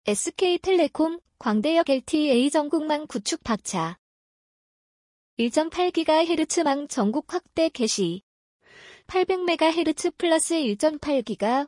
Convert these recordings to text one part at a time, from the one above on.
SK텔레콤 광대역 LTE 전국망 구축 박차. 1.8GHz망 전국 확대 개시. 800MHz 플러스 1.8GHz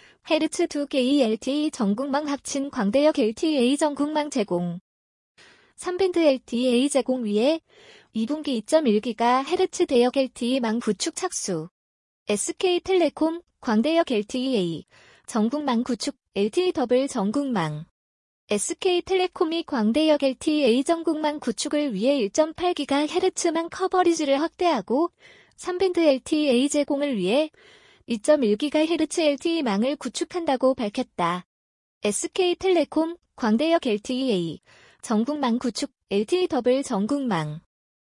2개의 LTE 전국망 합친 광대역 LTE 전국망 제공. 3밴드 LTE 제공 위에 2분기 2.1GHz 대역 LTE망 구축 착수. SK텔레콤 광대역 LTE 전국망 구축 LTE 더블 전국망. SK텔레콤이 광대역 LTE 전국망 구축을 위해 1.8GHz망 커버리지를 확대하고 3밴드 LTE 제공을 위해 2.1GHz LTE망을 구축한다고 밝혔다. SK텔레콤 광대역 LTE 전국망 구축 LTE 더블 전국망.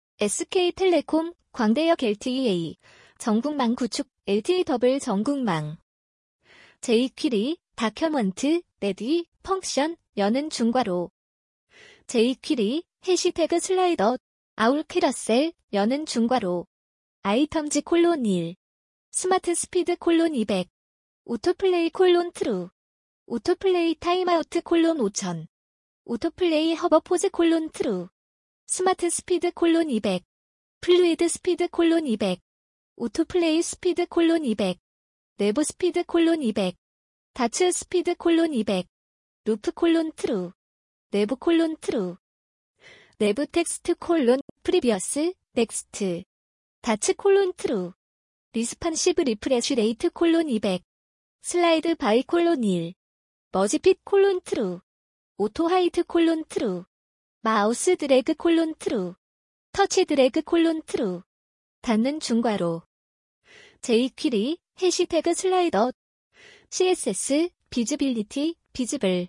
SK텔레콤 광대역 LTE 전국망 구축 LTE 더블 전국망. jQuery, 다큐먼트, 레디, 펑션, 여는 중괄호. jQuery, 해시태그 슬라이더, 아울 캐러셀, 여는 중괄호. 아이텀즈 콜론 1. 스마트 스피드 콜론 200. 오토플레이 콜론 트루. 오토플레이 타임아우트 콜론 5000. 오토플레이 허버포즈 콜론 트루. 스마트 스피드 콜론 200. 플루이드 스피드 콜론 200. 오토플레이 스피드 콜론 200. 내부 스피드 콜론 200. 다츠 스피드 콜론 200. 루프 콜론 트루. 내부 콜론 트루. 내부 텍스트 콜론 프리비어스 넥스트. 다츠 콜론 트루. 리스판시브 리프레쉬 레이트 콜론 200. 슬라이드 바이 콜론 1. 머지핏 콜론 트루. 오토 하이트 콜론 트루. 마우스 드래그 콜론 트루. 터치 드래그 콜론 트루. 닫는 중괄호. jQuery, 해시태그 슬라이더. CSS, 비즈빌리티, 비즈블.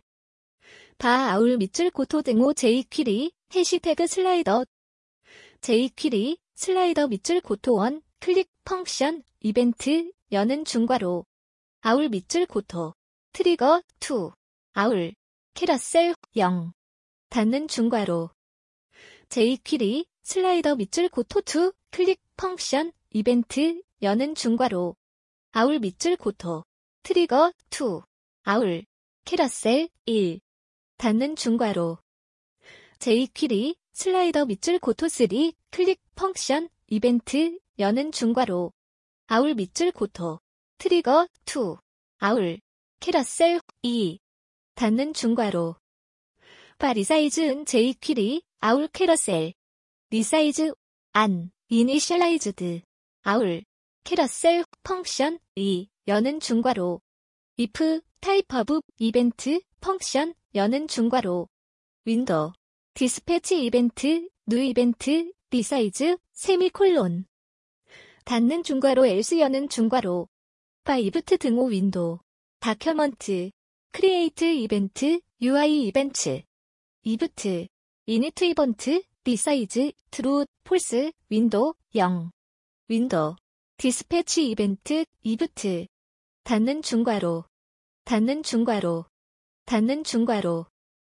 바 아울 밑줄 고토 등호 jQuery, 해시태그 슬라이더. jQuery, 슬라이더 밑줄 고토 1, 클릭, 펑션, 이벤트, 여는 중괄호. 아울 밑줄 고토. 트리거, 2. 아울. 캐러셀, 0. 닫는 중괄호. jQuery, 슬라이더 밑줄 고토 2, 클릭, 펑션, 이벤트, 여는 중괄호. 아울 밑줄 고토. 트리거, 2. 아울. 캐러셀, 1. 닫는 중괄호. jQuery, 슬라이더 밑줄 고토 3, 클릭, 펑션, 이벤트, 여는 중괄호. 아울 밑줄 고토. 트리거, 2. 아울. 캐러셀, 2. 닫는 중괄호. 바 리사이즈은 jQuery, 아울 캐러셀. 리사이즈, 안, 이니셜라이즈드. 아울. 캐러셀, 펑션, 2, 여는 중괄호. if, 타입 오브, 이벤트, 펑션, 여는 중괄호. 윈도우. 디스패치 이벤트, 뉴 이벤트, 리사이즈, 세미콜론. 닫는 중괄호 else 여는 중괄호. 바 이브트 등호 윈도우. 다큐먼트. 크리에이트 이벤트, UI 이벤트. 이브트. 이니트 이벤트, 리사이즈, 트루, 폴스, 윈도우, 0. 윈도우. 디스패치 이벤트, 이브트. 닫는 중괄호. 닫는 중괄호. 닫는 중괄호.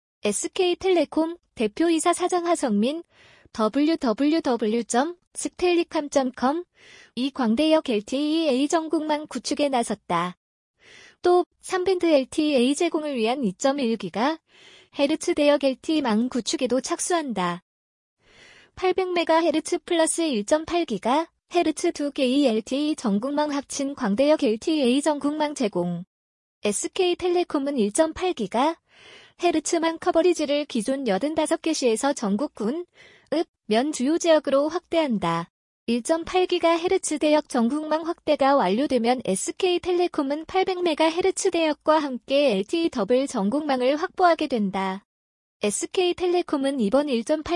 SK텔레콤 대표이사 사장 하성민 www.stellicom.com 이 광대역 LTE 전국망 구축에 나섰다. 또 3밴드 LTE 제공을 위한 2.1GHz 대역 LTE망 구축에도 착수한다. 800MHz 플러스 1.8GHz 2개의 LTE 전국망 합친 광대역 LTE 전국망 제공. SK텔레콤은 1.8GHz망 커버리지를 기존 85개 시에서 전국군, 읍, 면 주요 지역으로 확대한다. 1.8GHz 대역 전국망 확대가 완료되면 SK텔레콤은 800MHz 대역과 함께 LTE 더블 전국망을 확보하게 된다. SK텔레콤은 이번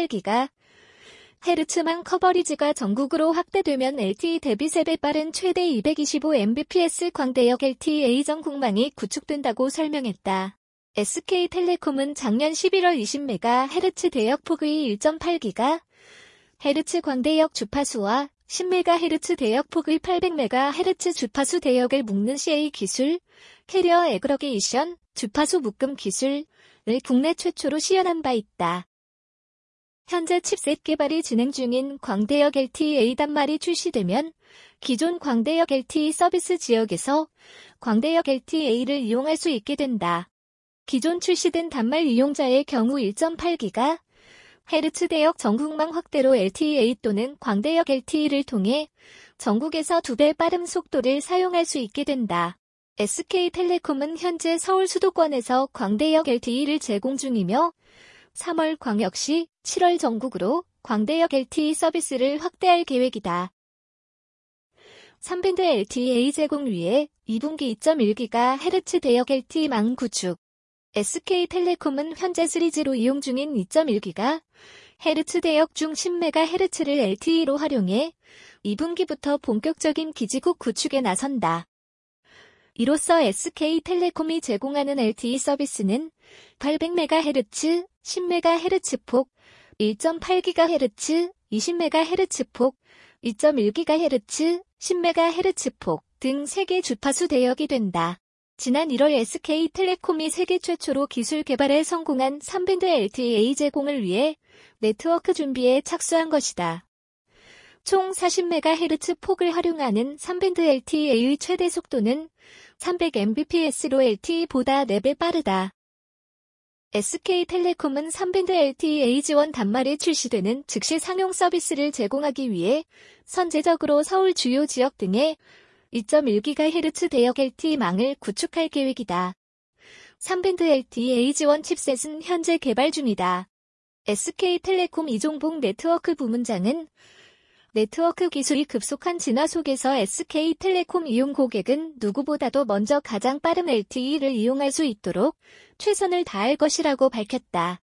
1.8GHz망 커버리지가 전국으로 확대되면 LTE 대비 3배 빠른 최대 225Mbps 광대역 LTE 전국망이 구축된다고 설명했다. SK텔레콤은 작년 11월 20MHz 대역 폭의 1.8GHz 광대역 주파수와 10MHz 대역 폭의 800MHz 주파수 대역을 묶는 CA 기술, 캐리어 애그러게이션, 주파수 묶음 기술을 국내 최초로 시연한 바 있다. 현재 칩셋 개발이 진행 중인 광대역 LTE 단말이 출시되면 기존 광대역 LTE 서비스 지역에서 광대역 LTE를 이용할 수 있게 된다. 기존 출시된 단말 이용자의 경우 1.8GHz 대역 전국망 확대로 LTE 또는 광대역 LTE를 통해 전국에서 2배 빠른 속도를 사용할 수 있게 된다. SK텔레콤은 현재 서울 수도권에서 광대역 LTE를 제공 중이며 3월 광역시, 7월 전국으로 광대역 LTE 서비스를 확대할 계획이다. 3밴드 LTE 제공 위해 2분기 2.1GHz 대역 LTE망 구축. SK텔레콤은 현재 3G로 이용 중인 2.1GHz 대역 중 10MHz를 LTE로 활용해 2분기부터 본격적인 기지국 구축에 나선다. 이로써 SK텔레콤이 제공하는 LTE 서비스는 800MHz, 10MHz 폭, 1.8GHz, 20MHz 폭, 2.1GHz, 10MHz 폭 등 3개 주파수 대역이 된다. 지난 1월 SK텔레콤이 세계 최초로 기술 개발에 성공한 3밴드 LTE 제공을 위해 네트워크 준비에 착수한 것이다. 총 40MHz 폭을 활용하는 3밴드 LTE의 최대 속도는 300mbps로 LTE보다 4배 빠르다. SK텔레콤은 3밴드 LTE 지원 단말이 출시되는 즉시 상용 서비스를 제공하기 위해 선제적으로 서울 주요 지역 등에 2.1GHz 대역 LTE망을 구축할 계획이다. 3밴드 LTE 지원 칩셋은 현재 개발 중이다. SK텔레콤 이종복 네트워크 부문장은 네트워크 기술이 급속한 진화 속에서 SK텔레콤 이용 고객은 누구보다도 먼저 가장 빠른 LTE를 이용할 수 있도록 최선을 다할 것이라고 밝혔다.